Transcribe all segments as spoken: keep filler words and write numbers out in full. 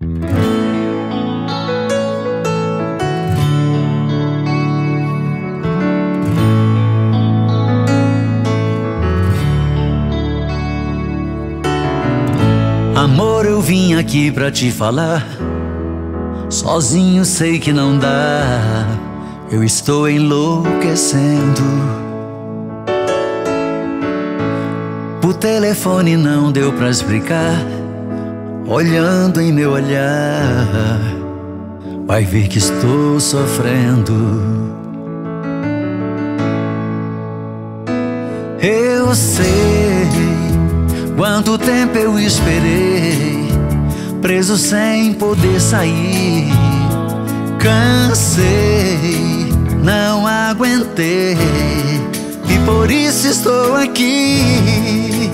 Amor, eu vim aqui pra te falar. Sozinho sei que não dá. Eu estou enlouquecendo. Por telefone não deu pra explicar. Olhando em meu olhar, vai ver que estou sofrendo. Eu sei quanto tempo eu esperei, preso sem poder sair. Cansei, não aguentei, e por isso estou aqui.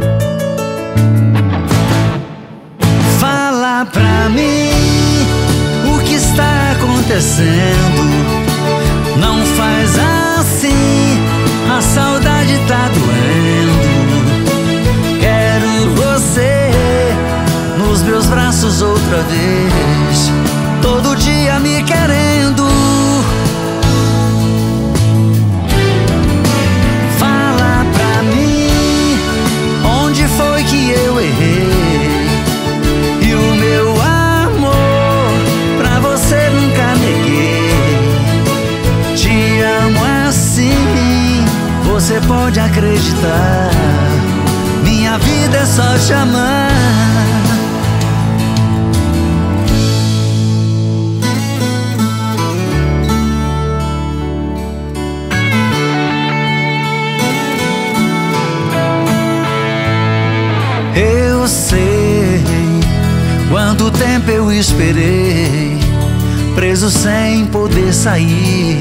Fala pra mim o que está acontecendo. Não faz assim, a saudade tá doendo. Nos meus braços outra vez, todo dia me querendo. Fala pra mim, onde foi que eu errei? E o meu amor pra você nunca neguei. Te amo assim, você pode acreditar. Minha vida é só te amar. Eu sei quanto tempo eu esperei, preso sem poder sair.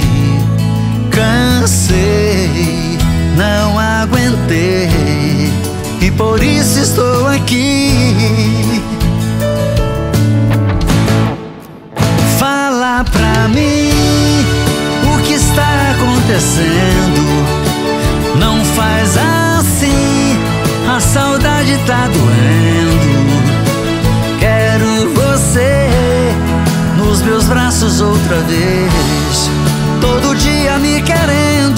Cansei, não aguentei, e por isso estou aqui. Fala pra mim o que está acontecendo. Não faz assim, a saudade tá doendo. Quero você nos meus braços outra vez, todo dia me querendo.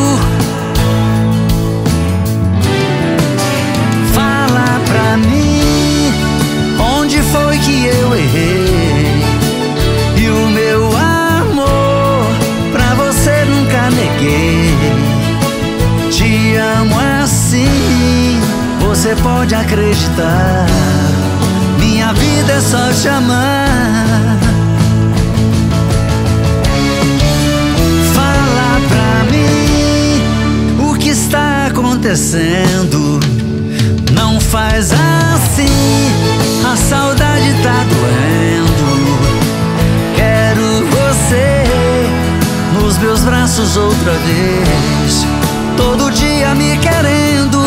Fala pra mim, onde foi que eu errei? E o meu amor pra você nunca neguei. Te amo assim, você pode acreditar. Minha vida é só te amar. Fala pra mim o que está acontecendo. Não faz assim, a saudade tá doendo. Quero você nos meus braços outra vez, todo dia me querendo.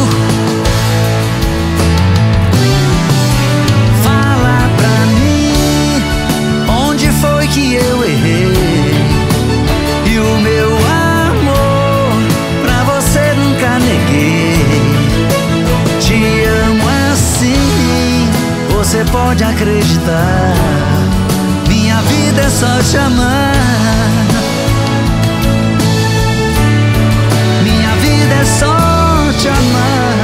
Fala pra mim, onde foi que eu errei? E o meu amor pra você nunca neguei. Te amo assim, você pode acreditar. Minha vida é só te amar. É só te amar.